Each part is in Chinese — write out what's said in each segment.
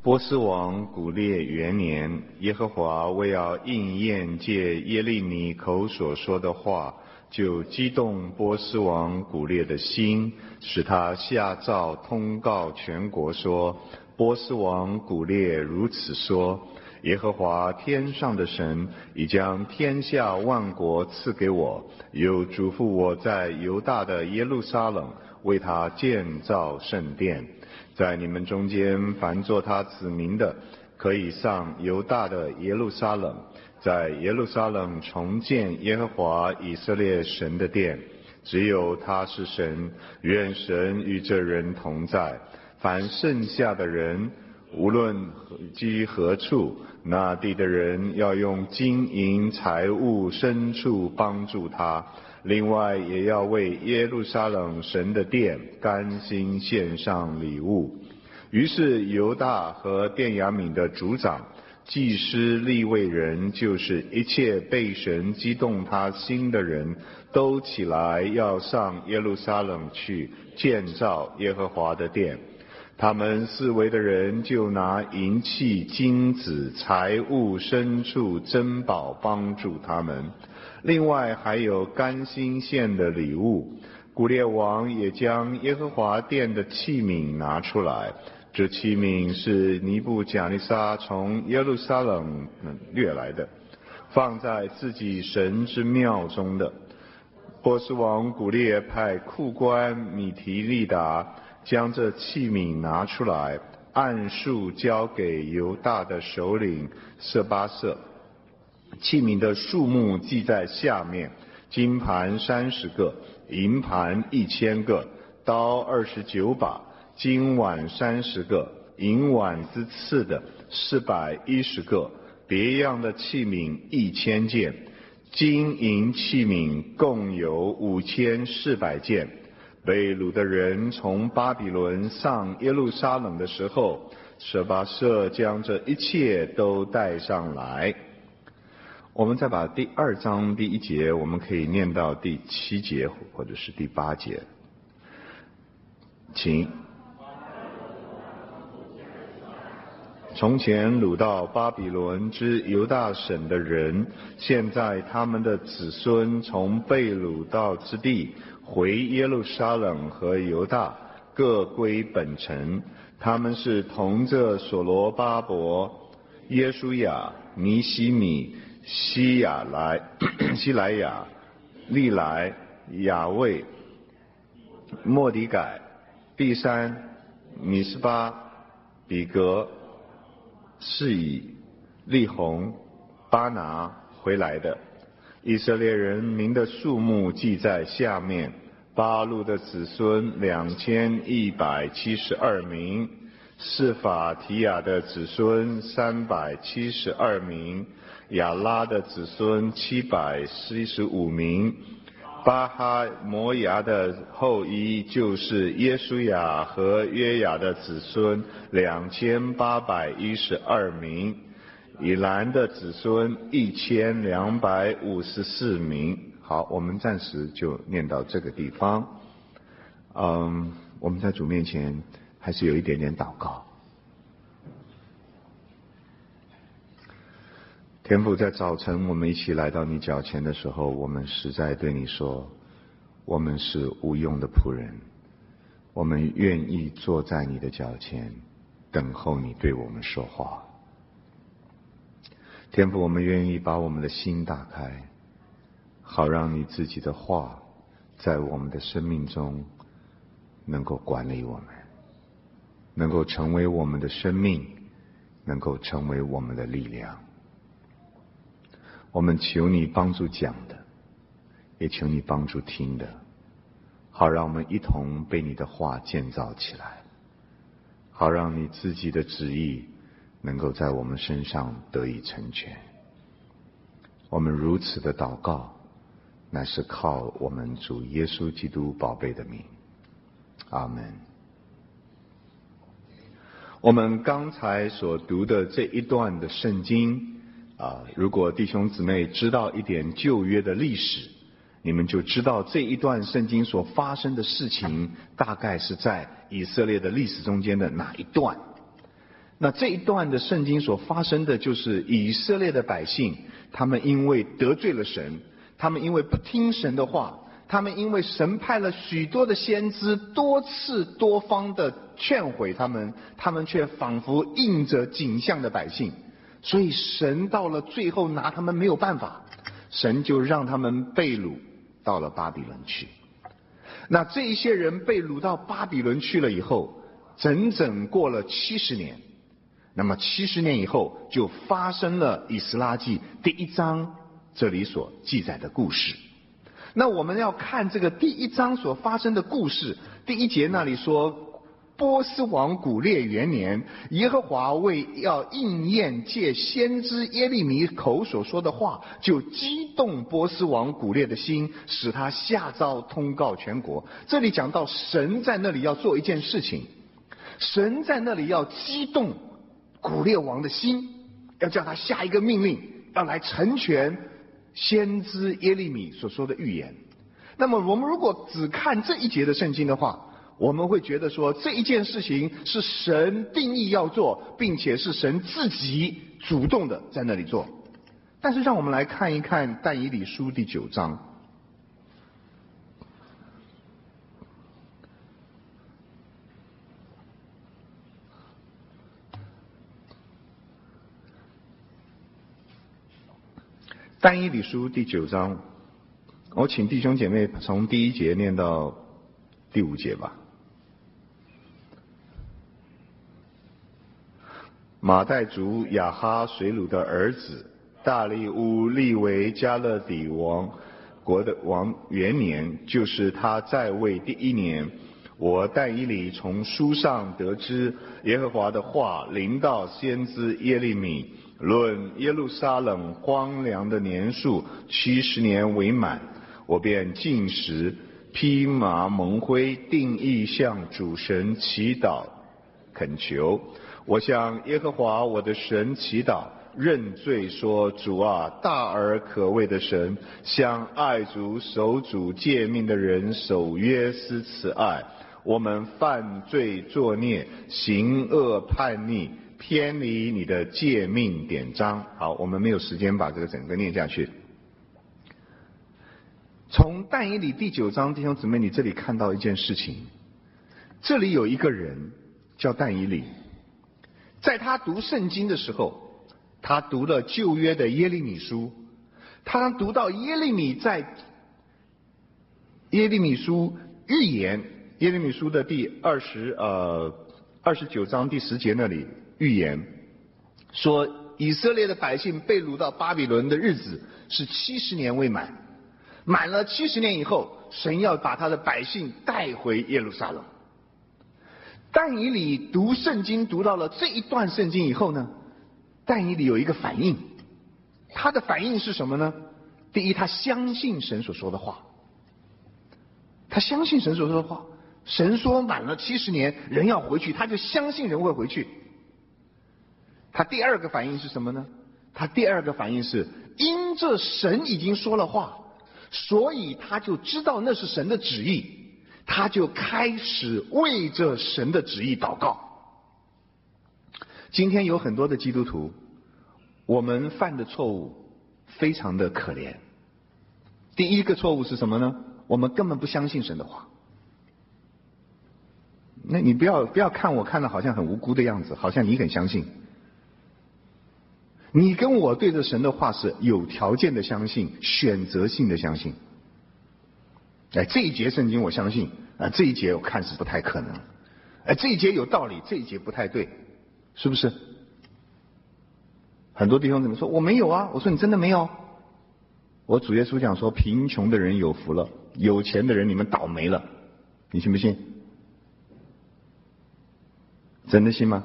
波斯王古列元年，耶和华为要应验借耶利米口所说的话，就激动波斯王古列的心，使他下诏通告全国说：波斯王古列如此说，耶和华天上的神已将天下万国赐给我，又嘱咐我在犹大的耶路撒冷为他建造圣殿。在你们中间凡作他子民的，可以上犹大的耶路撒冷，在耶路撒冷重建耶和华以色列神的殿。只有他是神，愿神与这人同在。凡剩下的人，无论居何处，那地的人要用金银财物牲畜帮助他，另外也要为耶路撒冷神的殿甘心献上礼物。于是犹大和便雅悯的族长、祭司、利未人，就是一切被神激动他心的人，都起来要上耶路撒冷去建造耶和华的殿。他们四围的人就拿银器、金子、财物、牲畜、珍宝帮助他们，另外还有甘心献的礼物。古列王也将耶和华殿的器皿拿出来，这器皿是尼布甲尼撒从耶路撒冷掠来的，放在自己神之庙中的。波斯王古列派库官米提利达将这器皿拿出来，按数交给犹大的首领色巴瑟。器皿的数目记在下面：金盘30个，银盘1000个，刀29把，金碗30个，银碗之次的410个，别样的器皿1000件，金银器皿共有5400件。被掳的人从巴比伦上耶路撒冷的时候，舍巴瑟将这一切都带上来。我们再把第2章第1节，我们可以念到第7节或者是第8节，请。从前掳到巴比伦之犹大省的人，现在他们的子孙从被掳到之地回耶路撒冷和犹大，各归本城。他们是同着所罗巴伯、耶书亚、尼希米、西莱亚、利来、雅卫、末底改、毕山、米斯巴、比格、示以、利宏、巴拿回来的。以色列人民的数目记在下面：巴路的子孙2172名，示法提亚的子孙372名，亚拉的子孙745名，巴哈摩亚的后裔就是耶书亚和约雅的子孙2812名，以兰的子孙1254名。好，我们暂时就念到这个地方。我们在主面前还是有一点点祷告。天父，在早晨我们一起来到你脚前的时候，我们实在对你说，我们是无用的仆人，我们愿意坐在你的脚前，等候你对我们说话。天父，我们愿意把我们的心打开，好让你自己的话在我们的生命中能够管理我们，能够成为我们的生命，能够成为我们的力量。我们求你帮助讲的，也求你帮助听的，好让我们一同被你的话建造起来，好让你自己的旨意能够在我们身上得以成全。我们如此的祷告，乃是靠我们主耶稣基督宝贝的名。阿们。我们刚才所读的这一段的圣经如果弟兄姊妹知道一点旧约的历史，你们就知道这一段圣经所发生的事情大概是在以色列的历史中间的哪一段。 那这一段的圣经所发生的就是以色列的百姓，他们因为得罪了神，他们因为不听神的话，他们因为神派了许多的先知多次多方的劝诲他们，他们却仿佛应着景象的百姓，所以神到了最后拿他们没有办法，神就让他们被掳到了巴比伦去。那这一些人被掳到巴比伦去了以后，整整过了70年。那么70年以后，就发生了以斯拉记第1章这里所记载的故事。那我们要看这个第1章所发生的故事，第1节那里说，波斯王古列元年，耶和华为要应验借先知耶利米口所说的话，就激动波斯王古列的心，使他下诏通告全国。这里讲到神在那里要做一件事情，神在那里要激动古列王的心，要叫他下一个命令，要来成全先知耶利米所说的预言。那么我们如果只看这一节的圣经的话，我们会觉得说这一件事情是神定义要做，并且是神自己主动的在那里做。但是让我们来看一看但以理书第9章。但以理书第9章，我请弟兄姐妹从第1节念到第5节吧。马代族亚哈水鲁的儿子大利乌立为加勒底王国的王元年，就是他在位第1年，我但以理从书上得知耶和华的话临到先知耶利米，论耶路撒冷荒凉的年数70年为满，我便禁食，披麻蒙灰，定义向主神祈祷恳求。我向耶和华我的神祈祷，认罪说，主啊，大而可畏的神，向爱主守主诫命的人守约施慈爱。我们犯罪作孽，行恶叛逆，偏离你的诫命典章。好，我们没有时间把这个整个念下去。从但以理第9章，弟兄姊妹，你这里看到一件事情，这里有一个人叫但以理，在他读圣经的时候，他读了旧约的耶利米书，他读到耶利米在耶利米书预言，耶利米书的第29章第10节那里预言说，以色列的百姓被掳到巴比伦的日子是70年未满，满了70年以后，神要把他的百姓带回耶路撒冷。但以理读圣经读到了这一段圣经以后呢，但以理有一个反应，他的反应是什么呢？第一，他相信神所说的话，他相信神所说的话，神说满了70年人要回去，他就相信人会回去。他第二个反应是什么呢？他第二个反应是，因这神已经说了话，所以他就知道那是神的旨意，他就开始为着神的旨意祷告。今天有很多的基督徒，我们犯的错误非常的可怜。第一个错误是什么呢？我们根本不相信神的话。那你不要看我看的好像很无辜的样子，好像你很相信。你跟我对着神的话是有条件的相信，选择性的相信。这一节圣经我相信，这一节我看是不太可能，这一节有道理，这一节不太对，是不是？很多弟兄怎么说我没有啊？我说你真的没有？我主耶稣讲说，贫穷的人有福了，有钱的人你们倒霉了，你信不信？真的信吗？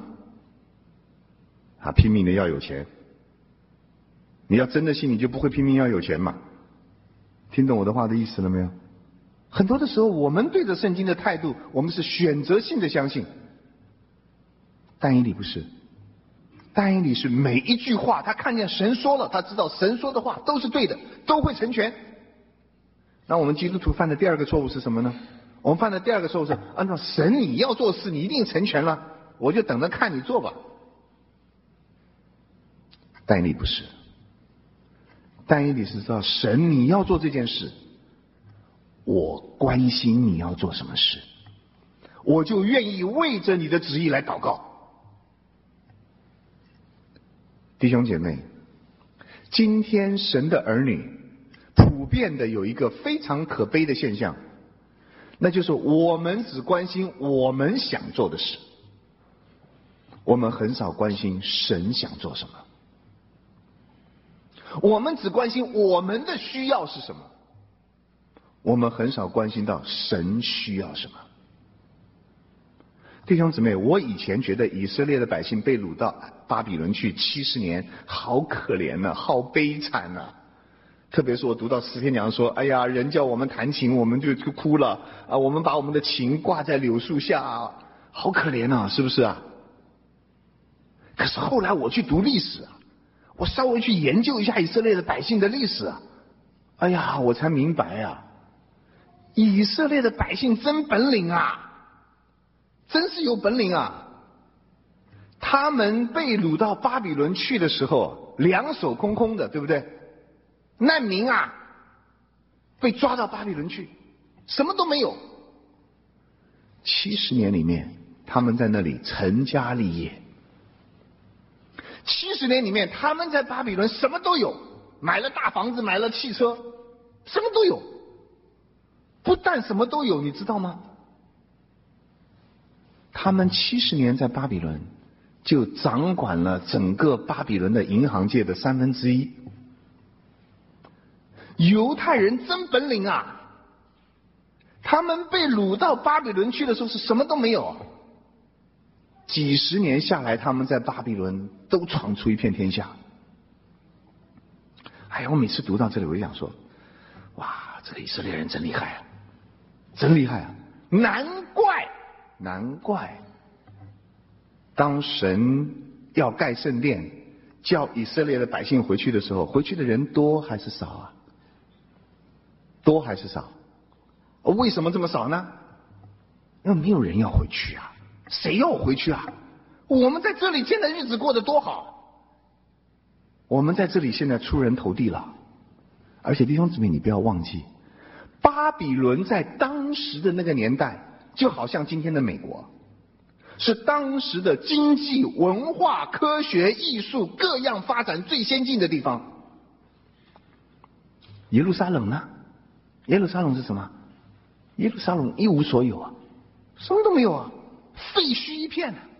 拼命的要有钱，你要真的信，你就不会拼命要有钱嘛。听懂我的话的意思了没有？很多的时候我们对着圣经的态度，我们是选择性的相信。但以理不是，但以理是每一句话他看见神说了，他知道神说的话都是对的，都会成全。那我们基督徒犯的第二个错误是什么呢？我们犯的第二个错误是按照神你要做事你一定成全了，我就等着看你做吧。 但以理不是，但以理是知道神你要做这件事，我关心你要做什么事，我就愿意为着你的旨意来祷告。弟兄姐妹，今天神的儿女普遍的有一个非常可悲的现象，那就是我们只关心我们想做的事，我们很少关心神想做什么。我们只关心我们的需要是什么，我们很少关心到神需要什么。弟兄姊妹，我以前觉得以色列的百姓被掳到巴比伦去70年，好可怜啊，好悲惨啊。特别是我读到诗篇讲说，哎呀，人叫我们弹琴，我们就哭了啊，我们把我们的琴挂在柳树下，好可怜啊，是不是啊？可是后来我去读历史啊，我稍微去研究一下以色列的百姓的历史啊，哎呀，我才明白啊，以色列的百姓真本领啊，真是有本领啊！他们被掳到巴比伦去的时候，两手空空的，对不对？难民啊，被抓到巴比伦去，什么都没有。70年里面，他们在那里成家立业。70年里面，他们在巴比伦什么都有，买了大房子，买了汽车，什么都有。不但什么都有，你知道吗？他们70年在巴比伦，就掌管了整个巴比伦的银行界的1/3。犹太人真本领啊！他们被掳到巴比伦去的时候是什么都没有，几十年下来，他们在巴比伦都闯出一片天下。哎呀，我每次读到这里，我就想说，哇，这个以色列人真厉害啊，真厉害啊！难怪，当神要盖圣殿，叫以色列的百姓回去的时候，回去的人多还是少啊？多还是少？为什么这么少呢？因为没有人要回去啊，谁要回去啊？我们在这里现在日子过得多好，我们在这里现在出人头地了。而且弟兄姊妹，你不要忘记，巴比伦在当时的那个年代，就好像今天的美国，是当时的经济、文化、科学、艺术各样发展最先进的地方。耶路撒冷呢？耶路撒冷是什么？耶路撒冷一无所有啊，什么都没有啊，废墟一片啊。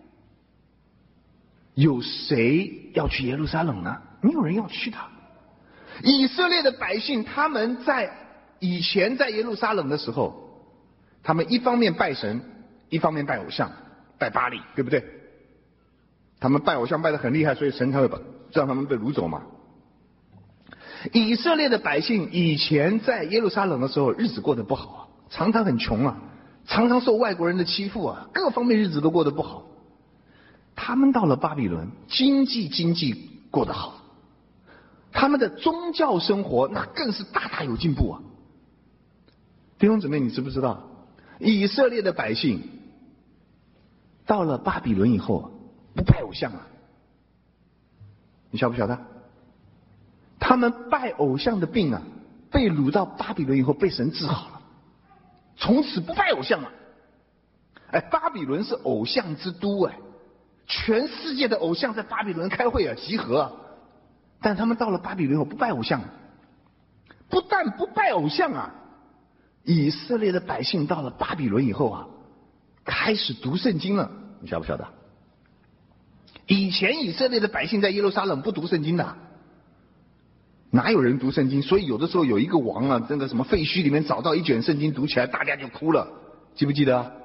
有谁要去耶路撒冷呢？没有人要去的。以色列的百姓，他们在以前在耶路撒冷的时候，他们一方面拜神，一方面拜偶像，拜巴力，对不对？他们拜偶像拜得很厉害，所以神才会让他们被掳走嘛。以色列的百姓以前在耶路撒冷的时候，日子过得不好啊，常常很穷啊，常常受外国人的欺负啊，各方面日子都过得不好。他们到了巴比伦，经济过得好，他们的宗教生活那更是大大有进步啊。弟兄姊妹，你知不知道，以色列的百姓到了巴比伦以后，不拜偶像啊？你晓不晓得？他们拜偶像的病啊，被掳到巴比伦以后被神治好了，从此不拜偶像了。哎，巴比伦是偶像之都哎，全世界的偶像在巴比伦开会啊，集合啊。但他们到了巴比伦以后不拜偶像，不但不拜偶像啊，以色列的百姓到了巴比伦以后啊，开始读圣经了。你晓不晓得？以前以色列的百姓在耶路撒冷不读圣经的，哪有人读圣经？所以有的时候有一个王啊，那个什么废墟里面找到一卷圣经读起来，大家就哭了，记不记得啊？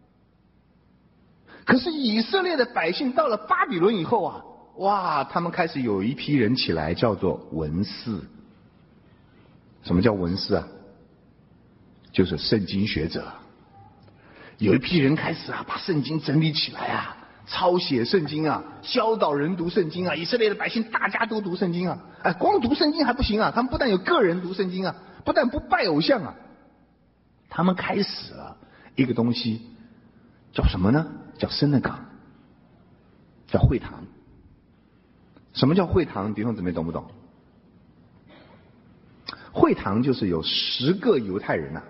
可是以色列的百姓到了巴比伦以后啊，哇，他们开始有一批人起来，叫做文士。什么叫文士啊？就是圣经学者。有一批人开始啊，把圣经整理起来啊，抄写圣经啊，教导人读圣经啊。以色列的百姓大家都读圣经啊，哎，光读圣经还不行啊，他们不但有个人读圣经啊，不但不拜偶像啊，他们开始了一个东西，叫什么呢？叫synagogue，叫会堂。 什么叫会堂？弟兄姊妹懂不懂？会堂就是有10个犹太人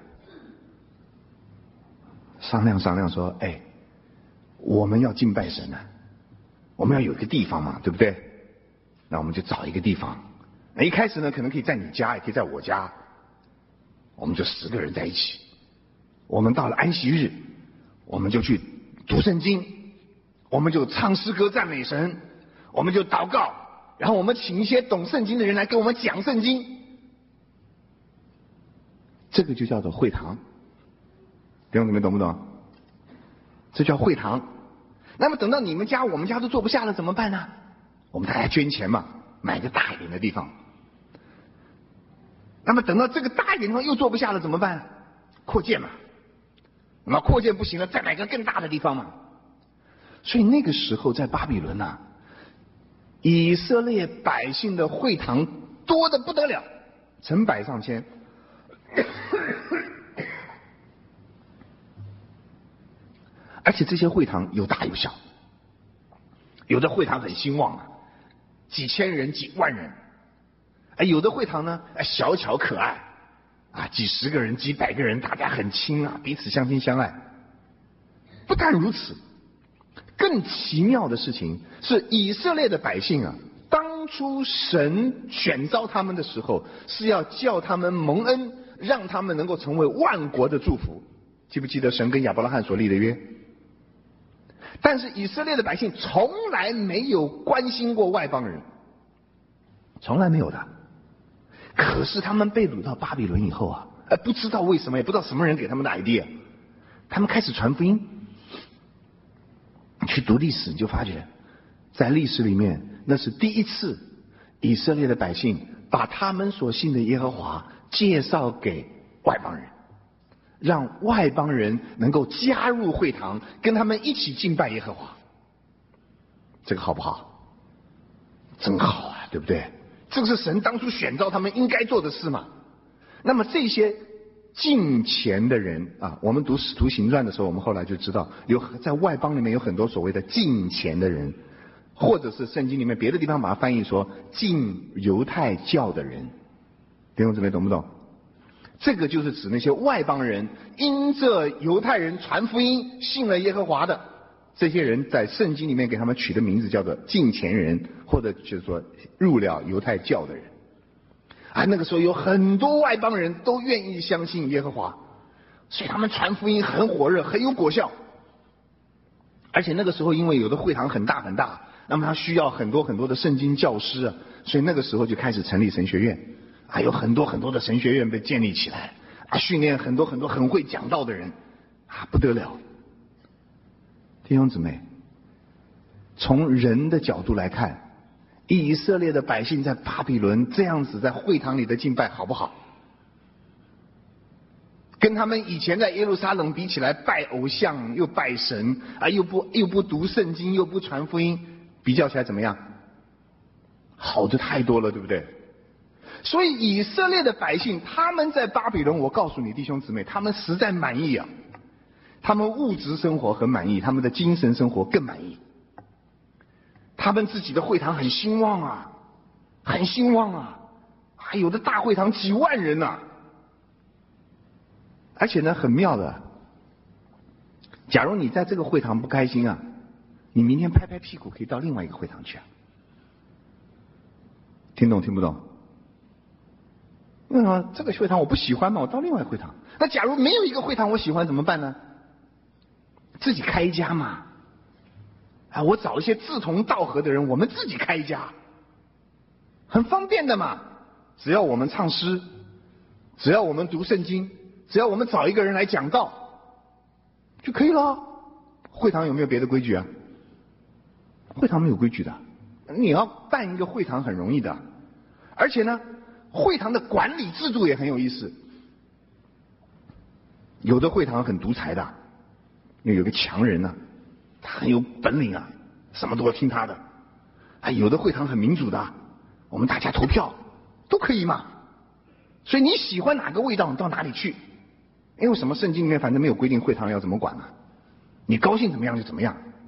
商量说，哎，我们要敬拜神我们要有一个地方嘛，对不对？那我们就找一个地方。那一开始呢，可能可以在你家，也可以在我家，我们就10个人在一起。我们到了安息日，我们就去读圣经，我们就唱诗歌赞美神，我们就祷告，然后我们请一些懂圣经的人来给我们讲圣经。这个就叫做会堂。弟兄姊妹懂不懂？这叫会堂。那么等到你们家我们家都坐不下了怎么办呢？我们大家捐钱嘛，买个大一点的地方。那么等到这个大一点的地方又坐不下了怎么办？扩建嘛。那么扩建不行了，再买个更大的地方嘛。所以那个时候在巴比伦以色列百姓的会堂多得不得了，成百上千。而且这些会堂有大有小，有的会堂很兴旺几千人几万人，有的会堂呢小巧可爱几十个人几百个人，大家很亲彼此相亲相爱。不但如此，更奇妙的事情是以色列的百姓当初神选召他们的时候，是要叫他们蒙恩，让他们能够成为万国的祝福。记不记得神跟亚伯拉罕所立的约？但是以色列的百姓从来没有关心过外邦人，从来没有的。可是他们被掳到巴比伦以后不知道为什么，也不知道什么人给他们的 idea， 他们开始传福音。去读历史你就发觉，在历史里面那是第一次以色列的百姓把他们所信的耶和华介绍给外邦人，让外邦人能够加入会堂，跟他们一起敬拜耶和华。这个好不好？真好对不对？这个是神当初选召他们应该做的事嘛。那么这些敬虔的人我们读使徒行传的时候，我们后来就知道在外邦里面有很多所谓的敬虔的人，或者是圣经里面别的地方把它翻译说敬犹太教的人。弟兄姊妹懂不懂？这个就是指那些外邦人因着犹太人传福音信了耶和华的，这些人在圣经里面给他们取的名字叫做敬虔人，或者就是说入了犹太教的人。那个时候有很多外邦人都愿意相信耶和华，所以他们传福音很火热，很有果效。而且那个时候因为有的会堂很大很大，那么他需要很多很多的圣经教师所以那个时候就开始成立神学院有很多很多的神学院被建立起来训练很多很多很会讲道的人不得了。弟兄姊妹，从人的角度来看，以色列的百姓在巴比伦这样子在会堂里的敬拜好不好？跟他们以前在耶路撒冷比起来，拜偶像又拜神又不读圣经又不传福音，比较起来怎么样？好的太多了，对不对？所以以色列的百姓他们在巴比伦，我告诉你弟兄姊妹，他们实在满意他们物质生活很满意，他们的精神生活更满意。他们自己的会堂很兴旺很兴旺有的大会堂几万人而且呢很妙的，假如你在这个会堂不开心你明天拍拍屁股可以到另外一个会堂去听懂听不懂？为什么这个会堂我不喜欢嘛，我到另外一个会堂。那假如没有一个会堂我喜欢怎么办呢？自己开一家嘛我找一些志同道合的人，我们自己开一家，很方便的嘛。只要我们唱诗，只要我们读圣经，只要我们找一个人来讲道就可以了。会堂有没有别的规矩会堂没有规矩的，你要办一个会堂很容易的。而且呢会堂的管理制度也很有意思。有的会堂很独裁的，因为有个强人他很有本领什么都要听他的。有的会堂很民主的，我们大家投票都可以嘛。所以你喜欢哪个味道你到哪里去，因为什么圣经里面反正没有规定会堂要怎么管你高兴怎么样就怎么样，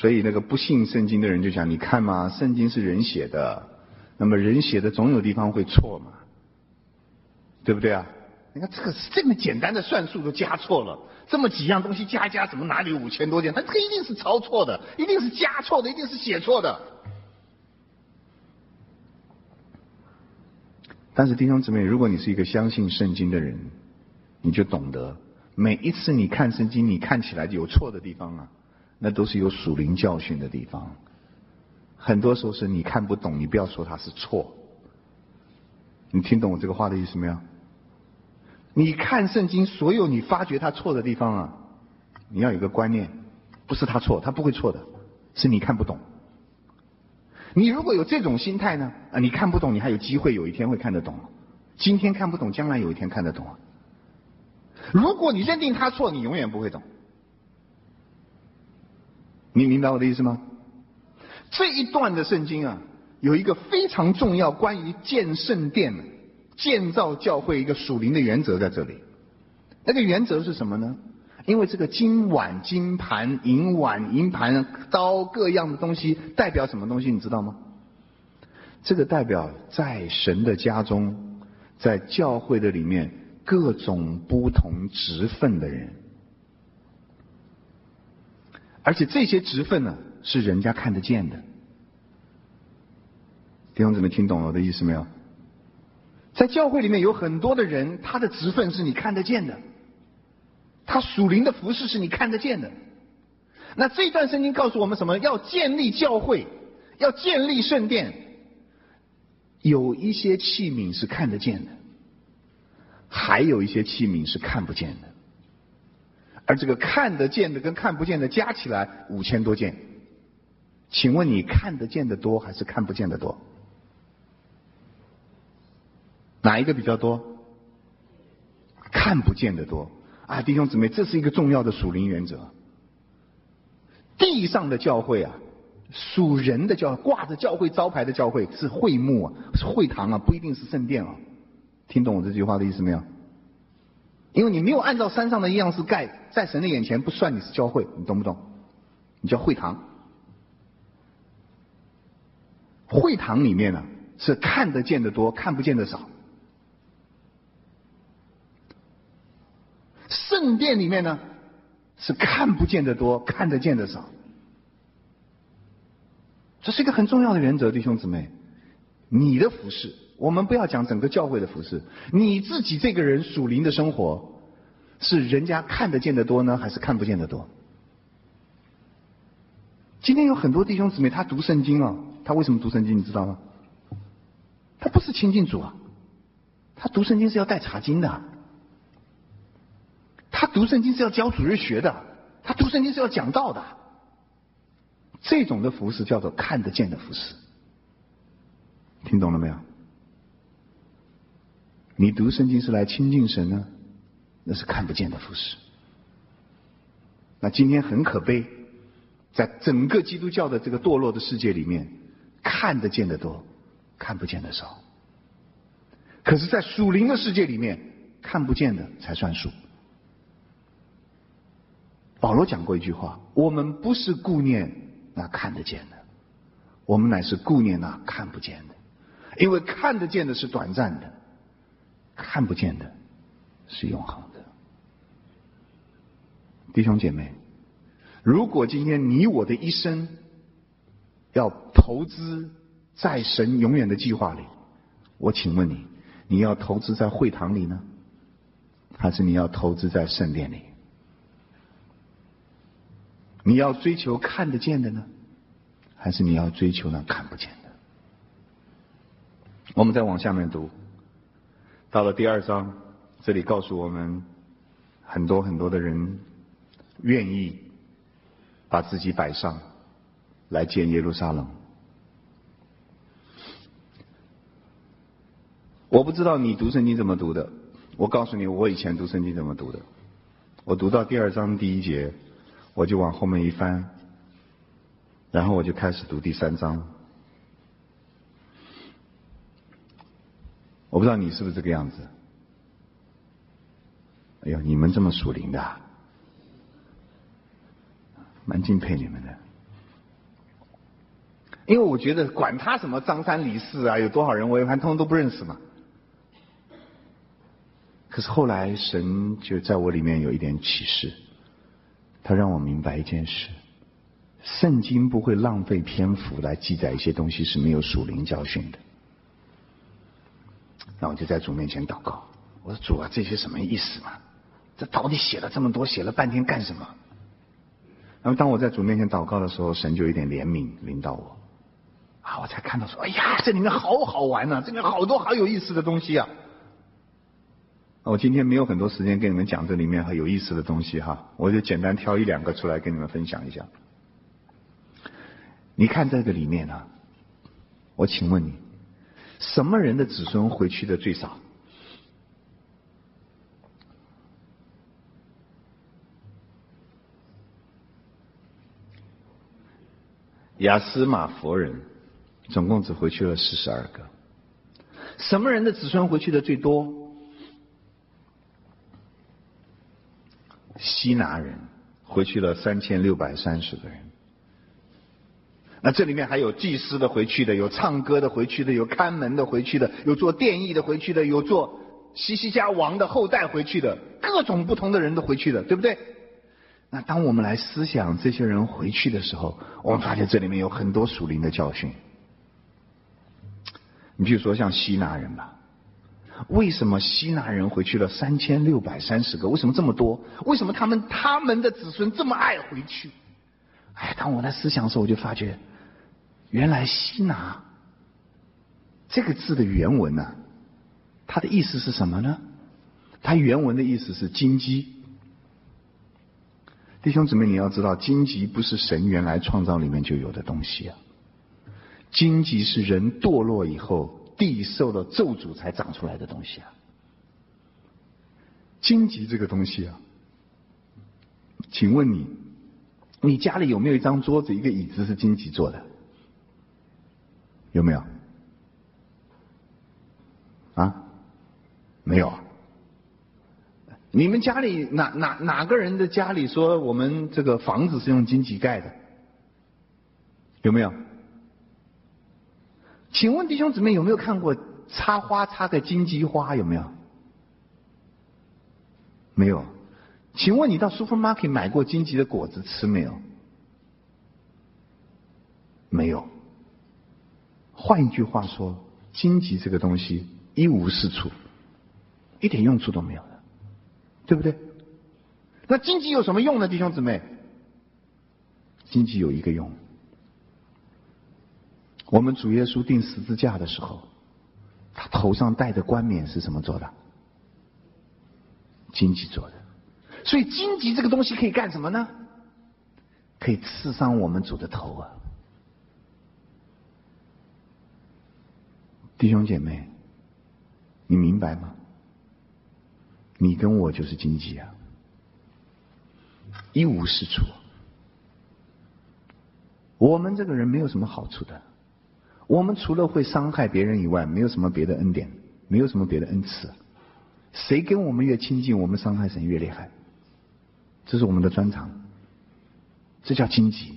所以那个不信圣经的人就讲，你看嘛，圣经是人写的，那么人写的总有地方会错嘛，对不对啊？你看这么简单的算术都加错了，这么几样东西加一加，怎么哪里有5000多件？它这个一定是抄错的，一定是加错的，一定是写错的。但是弟兄姊妹，如果你是一个相信圣经的人，你就懂得，每一次你看圣经，你看起来有错的地方啊，那都是有属灵教训的地方。很多时候是你看不懂，你不要说它是错。你听懂我这个话的意思没有？你看圣经，所有你发觉它错的地方啊，你要有一个观念，不是它错，它不会错的，是你看不懂。你如果有这种心态呢，你看不懂，你还有机会有一天会看得懂。今天看不懂，将来有一天看得懂。如果你认定它错，你永远不会懂。你明白我的意思吗？这一段的圣经啊，有一个非常重要关于建圣殿、建造教会一个属灵的原则在这里。那个原则是什么呢？因为这个金碗、金盘、银碗、银盘、刀各样的东西代表什么东西你知道吗？这个代表在神的家中，在教会的里面各种不同职分的人，而且这些职分呢是人家看得见的。弟兄姊妹听懂我的意思没有？在教会里面有很多的人，他的职分是你看得见的，他属灵的服事是你看得见的。那这段圣经告诉我们什么？要建立教会，要建立圣殿，有一些器皿是看得见的，还有一些器皿是看不见的。而这个看得见的跟看不见的加起来5000多件。请问你看得见的多还是看不见的多？哪一个比较多？看不见的多。啊，弟兄姊妹，这是一个重要的属灵原则。地上的教会啊，属人的教会，挂着教会招牌的教会是会幕啊，是会堂啊，不一定是圣殿啊。听懂我这句话的意思没有？因为你没有按照山上的一样式盖，在神的眼前不算你是教会，你懂不懂？你叫会堂。会堂里面呢，是看得见的多，看不见的少。圣殿里面呢，是看不见的多，看得见的少。这是一个很重要的原则，弟兄姊妹。你的服事，我们不要讲整个教会的服事，你自己这个人属灵的生活，是人家看得见的多呢，还是看不见的多？今天有很多弟兄姊妹，他读圣经啊，他为什么读圣经你知道吗？他不是亲近主啊，他读圣经是要带查经的，他读圣经是要教主日学的，他读圣经是要讲道的。这种的服事叫做看得见的服事，听懂了没有？你读圣经是来亲近神呢，那是看不见的服事。那今天很可悲，在整个基督教的这个堕落的世界里面，看得见的多，看不见的少。可是在属灵的世界里面，看不见的才算数。保罗讲过一句话，我们不是顾念那看得见的，我们乃是顾念那看不见的。因为看得见的是短暂的，看不见的是永恒的。弟兄姐妹，如果今天你我的一生要投资在神永远的计划里，我请问你，你要投资在会堂里呢，还是你要投资在圣殿里？你要追求看得见的呢，还是你要追求那看不见的？我们再往下面读，到了第2章，这里告诉我们，很多很多的人愿意把自己摆上来建耶路撒冷。我不知道你读圣经怎么读的，我告诉你我以前读圣经怎么读的。我读到第2章第1节，我就往后面一翻，然后我就开始读第3章。我不知道你是不是这个样子。哎呦，你们这么属灵的，蛮敬佩你们的。 因为我觉得管他什么张三李四啊，有多少人我一般通通都不认识嘛。可是后来神就在我里面有一点启示，他让我明白一件事：圣经不会浪费篇幅来记载一些东西是没有属灵教训的。那我就在主面前祷告，我说主啊，这些什么意思嘛？这到底写了这么多，写了半天干什么？然后当我在主面前祷告的时候，神就有一点怜悯领导我，我才看到说，哎呀，这里面好好玩啊，这里面好多好有意思的东西啊。我今天没有很多时间跟你们讲这里面很有意思的东西哈，我就简单挑一两个出来跟你们分享一下。你看这个里面啊，我请问你，什么人的子孙回去的最少？亚斯玛佛人总共只回去了42个。什么人的子孙回去的最多？希拿人回去了3630个人。那这里面还有祭司的回去的，有唱歌的回去的，有看门的回去的，有做殿役的回去的，有做西西家王的后代回去的，各种不同的人都回去的，对不对？那当我们来思想这些人回去的时候，我们发现这里面有很多属灵的教训。你比如说像希拿人吧，为什么希拿人回去了3630个？为什么这么多？为什么他们的子孙这么爱回去？当我在思想的时候，我就发觉，原来希拿这个字的原文啊，它的意思是什么呢？它原文的意思是荆棘。弟兄姊妹，你要知道，荆棘不是神原来创造里面就有的东西啊。荆棘是人堕落以后，地受了咒诅才长出来的东西啊。荆棘这个东西啊，请问你家里有没有一张桌子、一个椅子是荆棘做的？有没有？啊？没有啊。你们家里哪个人的家里说我们这个房子是用荆棘盖的？有没有？请问弟兄姊妹有没有看过插花插个荆棘花？有没有？没有。请问你到 supermarket 买过荆棘的果子吃没有？没有。换一句话说，荆棘这个东西一无是处，一点用处都没有。对不对？那荆棘有什么用呢，弟兄姊妹？荆棘有一个用，我们主耶稣钉十字架的时候，他头上戴的冠冕是什么做的？荆棘做的。所以荆棘这个东西可以干什么呢？可以刺伤我们主的头啊！弟兄姐妹，你明白吗？你跟我就是荆棘啊，一无是处。我们这个人没有什么好处的，我们除了会伤害别人以外，没有什么别的恩典，没有什么别的恩赐。谁跟我们越亲近，我们伤害神越厉害，这是我们的专长，这叫荆棘。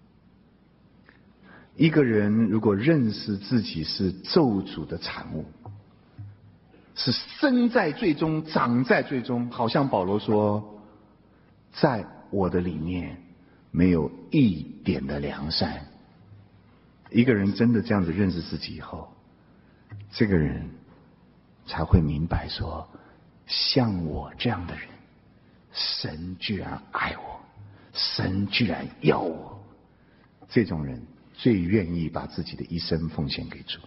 一个人如果认识自己是咒诅的产物，是生在罪中，长在罪中，好像保罗说，在我的里面没有一点的良善。一个人真的这样子认识自己以后，这个人才会明白说，像我这样的人，神居然爱我，神居然要我，这种人最愿意把自己的一生奉献给主。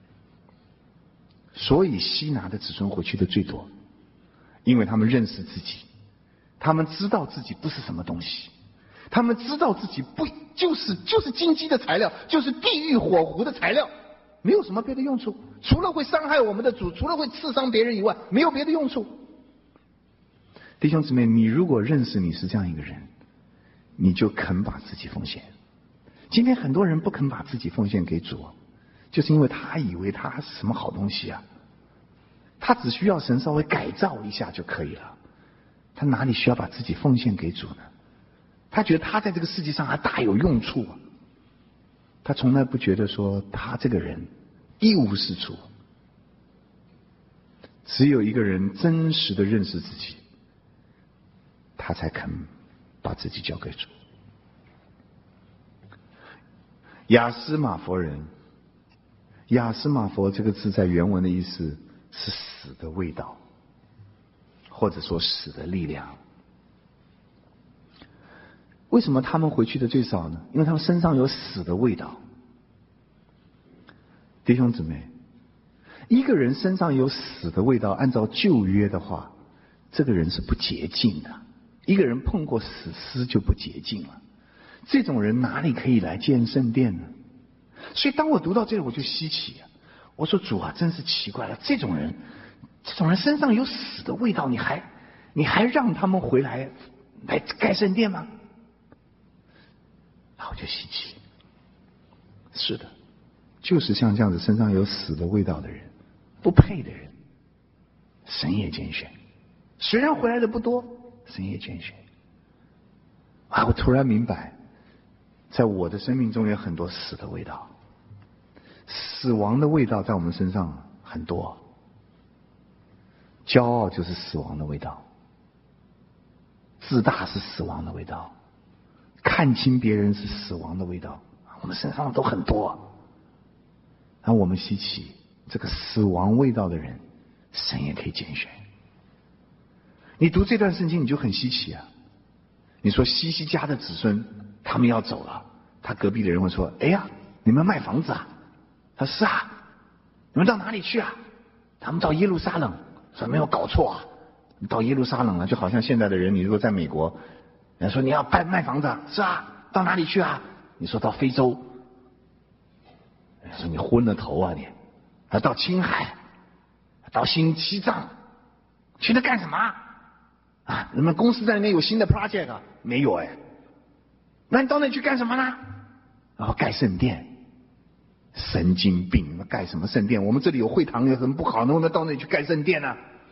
所以希拿的子孙回去的最多，因为他们认识自己，他们知道自己不是什么东西，他们知道自己不就是荆棘的材料，就是地狱火湖的材料，没有什么别的用处，除了会伤害我们的主，除了会刺伤别人以外，没有别的用处。弟兄姊妹，你如果认识你是这样一个人，你就肯把自己奉献。今天很多人不肯把自己奉献给主，就是因为他以为他是什么好东西啊，他只需要神稍微改造一下就可以了，他哪里需要把自己奉献给主呢？他觉得他在这个世界上还大有用处啊， 他从来不觉得说他这个人一无是处。只有一个人真实的认识自己，他才肯把自己交给主。亚斯玛佛人，亚斯玛佛这个字在原文的意思是死的味道，或者说死的力量。为什么他们回去的最少呢？因为他们身上有死的味道。弟兄姊妹，一个人身上有死的味道，按照旧约的话，这个人是不洁净的。一个人碰过死尸就不洁净了，这种人哪里可以来建圣殿呢？所以当我读到这里，我就稀奇啊！我说主啊，真是奇怪了，这种人身上有死的味道，你还让他们回来盖圣殿吗？我就稀奇。是的，就是像这样子身上有死的味道的人，不配的人，神也拣选。虽然回来的不多，神也拣选。我突然明白，在我的生命中有很多死的味道，死亡的味道在我们身上很多。骄傲就是死亡的味道，自大是死亡的味道，看清别人是死亡的味道，我们身上都很多。而我们稀奇，这个死亡味道的人，神也可以拣选。你读这段圣经你就很稀奇啊！你说西西家的子孙他们要走了，他隔壁的人会说：“哎呀，你们卖房子啊？”他说：“是啊。”你们到哪里去啊？他们到耶路撒冷。说没有搞错啊，你到耶路撒冷了，就好像现在的人，你如果在美国，人家说你要卖房子，是啊，到哪里去啊？你说到非洲，人家说你昏了头啊你，到青海，到西藏，去那干什么啊？你们公司在那边有新的 project 啊？没有哎。那你到那去干什么呢？然后盖圣殿。神经病！盖什么圣殿？我们这里有会堂，有什么不好？能不能到那里去盖圣殿呢？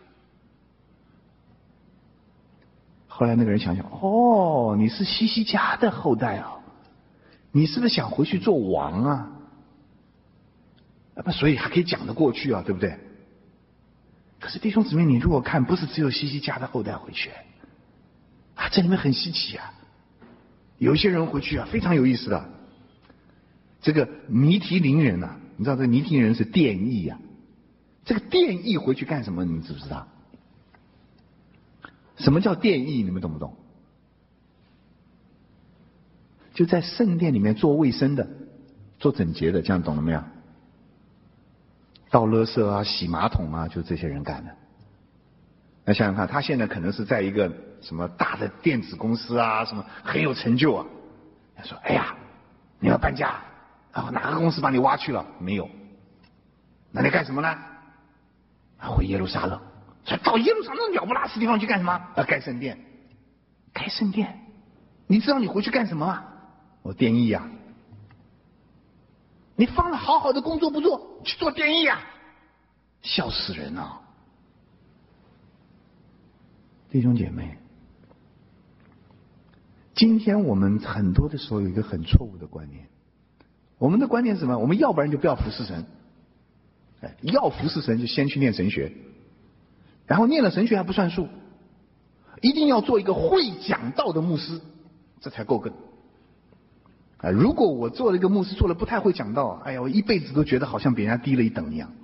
后来那个人想想，哦，你是西西家的后代啊，你是不是想回去做王啊？所以还可以讲得过去啊，对不对？可是弟兄姊妹，你如果看，不是只有西西家的后代回去啊，这里面很稀奇啊。有一些人回去啊，非常有意思的。这个尼提林人啊，你知道这个尼提林人是殿役啊，这个殿役回去干什么？你们知不知道？什么叫殿役？你们懂不懂？就在圣殿里面做卫生的，做整洁的，这样懂了没有？倒垃圾啊，洗马桶啊，就这些人干的。那想想看，他现在可能是在一个什么大的电子公司啊，什么很有成就啊。他说：“哎呀，你要搬家。”哪个公司把你挖去了？没有。那你干什么呢？回耶路撒冷。说到耶路撒冷了不拉屎地方去干什么？盖圣殿。盖圣殿？你知道你回去干什么吗？我殿役啊。你放了好好的工作不做，去做殿役啊？笑死人啊！弟兄姐妹，今天我们很多的时候有一个很错误的观念。我们的观念是什么？我们要不然就不要服侍神，要服侍神就先去念神学，然后念了神学还不算数，一定要做一个会讲道的牧师，这才够格。如果我做了一个牧师，做了不太会讲道，哎呀，我一辈子都觉得好像比人家低了一等一样。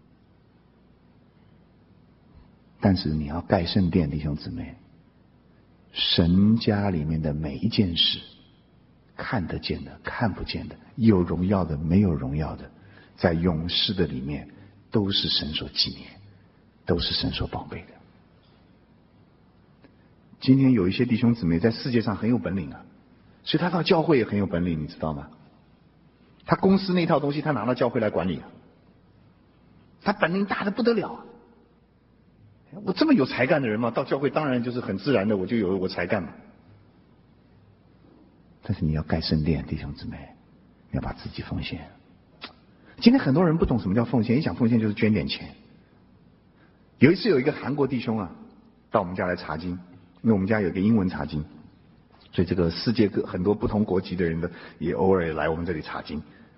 但是你要盖圣殿，弟兄姊妹，神家里面的每一件事，看得见的看不见的，有荣耀的没有荣耀的，在永世的里面都是神所纪念，都是神所宝贝的。今天有一些弟兄姊妹在世界上很有本领啊，所以他到教会也很有本领，你知道吗？他公司那套东西他拿到教会来管理啊，他本领大的不得了啊。我这么有才干的人嘛，到教会当然就是很自然的，我就有我才干嘛。但是你要盖圣殿，弟兄姊妹，你要把自己奉献。今天很多人不懂什么叫奉献，一想奉献就是捐点钱。有一次有一个韩国弟兄啊，到我们家来查经，因为我们家有个英文查经，所以这个世界各很多不同国籍的人的也偶尔来我们这里查经。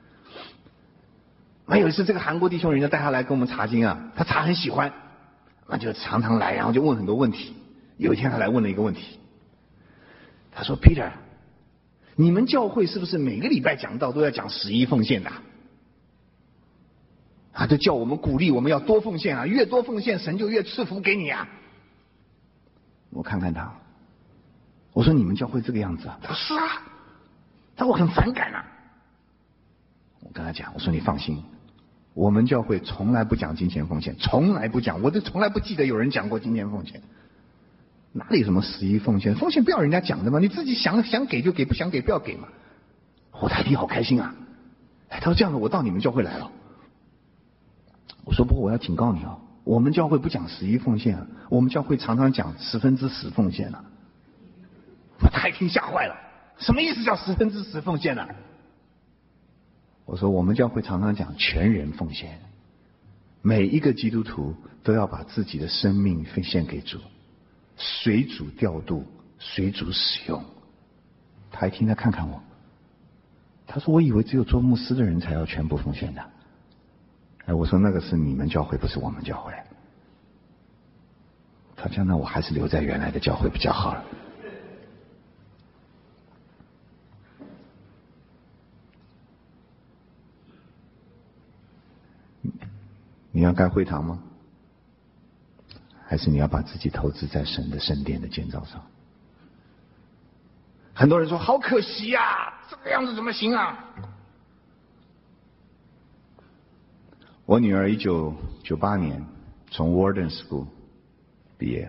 那有一次这个韩国弟兄人家带他来跟我们查经啊，他查很喜欢，那就常常来，然后就问很多问题。有一天他来问了一个问题，他说 Peter， 你们教会是不是每个礼拜讲道都要讲11奉献的啊？他就叫我们鼓励我们要多奉献啊，越多奉献神就越赐福给你啊。我看看他，我说你们教会这个样子啊？他说是啊，他说我很反感啊。我跟他讲，我说你放心，我们教会从来不讲金钱奉献，从来不讲，我都从来不记得有人讲过金钱奉献。哪里有什么11奉献？奉献不要人家讲的嘛，你自己想给就给，不想给不要给嘛。他一定好开心啊！他说这样的，我到你们教会来了。我说不过我要警告你哦，我们教会不讲11奉献啊，我们教会常常讲10%奉献啊。他一听吓坏了，什么意思叫10%奉献啊？我说我们教会常常讲全人奉献，每一个基督徒都要把自己的生命奉献给主，随主调度，随主使用。他一听，他看看我，他说我以为只有做牧师的人才要全部奉献的。我说那个是你们教会，不是我们教会。他讲那我还是留在原来的教会比较好了。你要盖会堂吗？还是你要把自己投资在神的圣殿的建造上？很多人说好可惜呀，这个样子怎么行啊？我女儿1998年从 Warden School 毕业，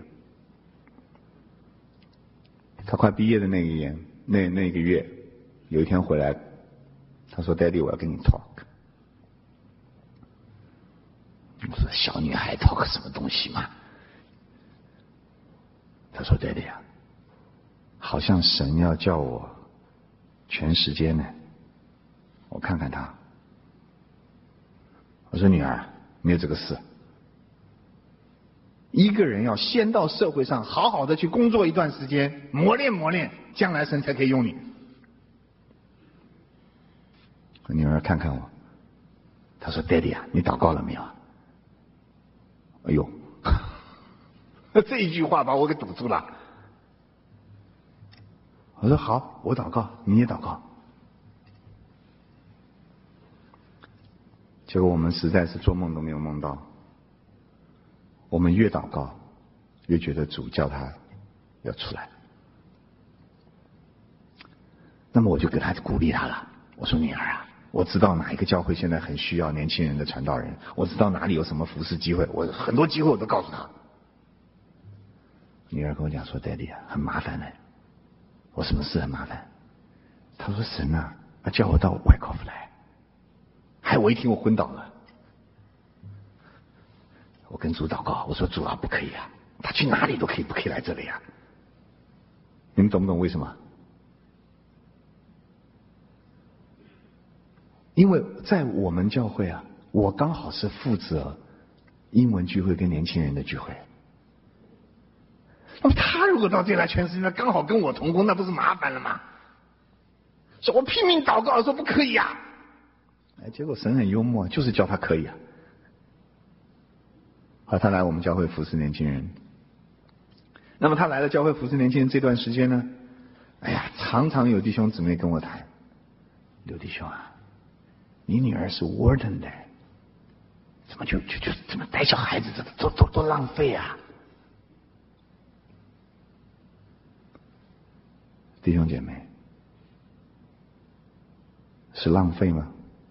她快毕业的那一年，那个月，有一天回来，她说 Daddy 我要跟你 talk。我说小女孩 talk 什么东西嘛？她说 Daddy 啊，好像神要叫我全时间呢。我看看她。我说女儿，没有这个事。一个人要先到社会上好好的去工作一段时间，磨练磨练，将来神才可以用你。我女儿看看我，她说 Daddy 啊，你祷告了没有？哎呦，这一句话把我给堵住了。我说好，我祷告，你也祷告。结果我们实在是做梦都没有梦到，我们越祷告越觉得主叫他要出来。那么我就给他鼓励他了，我说女儿啊，我知道哪一个教会现在很需要年轻人的传道人，我知道哪里有什么服事机会，我很多机会我都告诉他。女儿跟我讲说 Daddy 啊，很麻烦的。我什么事很麻烦？他说神啊，他叫我到外国来。害我一听我昏倒了。我跟主祷告，我说主啊，不可以啊，他去哪里都可以，不可以来这里啊。你们懂不懂为什么？因为在我们教会啊，我刚好是负责英文聚会跟年轻人的聚会。那么他如果到这里来全时间，刚好跟我同工，那不是麻烦了吗？说我拼命祷告，说不可以啊。结果神很幽默，就是叫他可以啊。好，他来我们教会服侍年轻人。那么他来了教会服侍年轻人这段时间呢，常常有弟兄姊妹跟我谈，刘弟兄啊，你女儿是 warden 的，怎么就怎么带小孩子，这多浪费啊！弟兄姐妹，是浪费吗？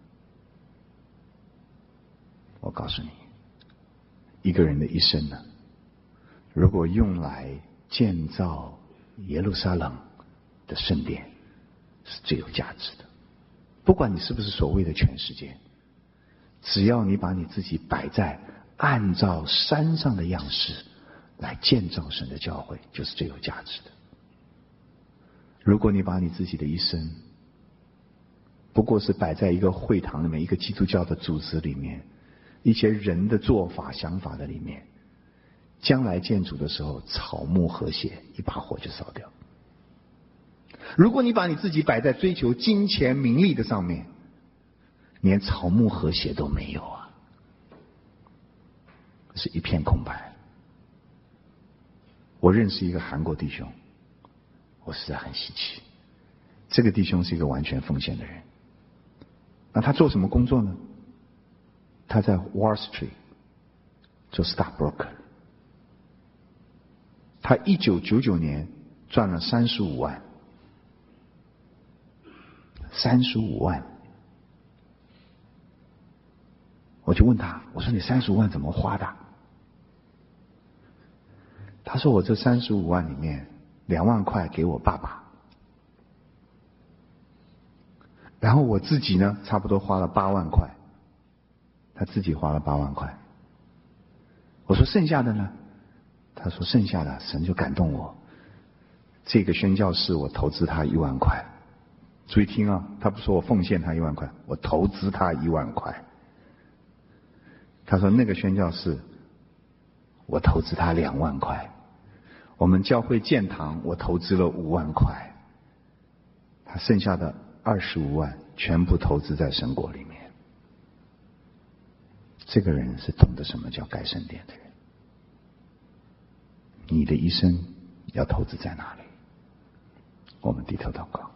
我告诉你，一个人的一生呢，如果用来建造耶路撒冷的圣殿，是最有价值的。不管你是不是所谓的全世界，只要你把你自己摆在按照山上的样式来建造神的教会，就是最有价值的。如果你把你自己的一生不过是摆在一个会堂里面，一个基督教的组织里面，一些人的做法想法的里面，将来建筑的时候草木和谐，一把火就烧掉。如果你把你自己摆在追求金钱名利的上面， 连草木和谐都没有啊，是一片空白。我认识一个韩国弟兄，我实在很稀奇，这个弟兄是一个完全奉献的人。那他做什么工作呢？他在 Wall Street 做 stockbroker。他1999年赚了35万，35万。我就问他，我说你35万怎么花的？他说我这35万里面2万块给我爸爸，然后我自己呢差不多花了8万块，他自己花了8万块。我说剩下的呢？他说剩下的神就感动我，这个宣教士我投资他1万块。注意听啊，他不说我奉献他1万块，我投资他1万块。他说那个宣教士我投资他2万块，我们教会建堂我投资了5万块，他剩下的25万全部投资在神国里面。这个人是懂得什么叫盖圣殿的人。你的一生要投资在哪里？我们低头祷告。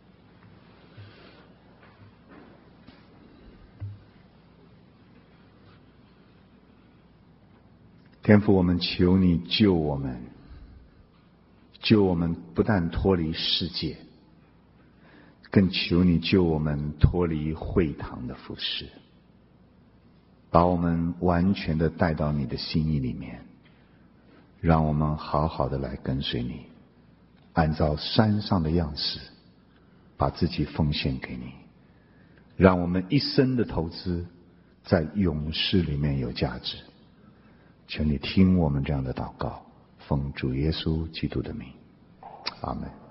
天父，我们求你救我们，救我们不但脱离世界，更求你救我们脱离会堂的服事，把我们完全的带到你的心意里面，让我们好好的来跟随你，按照山上的样式把自己奉献给你，让我们一生的投资在永世里面有价值。求你听我们这样的祷告，奉主耶稣基督的名，阿们。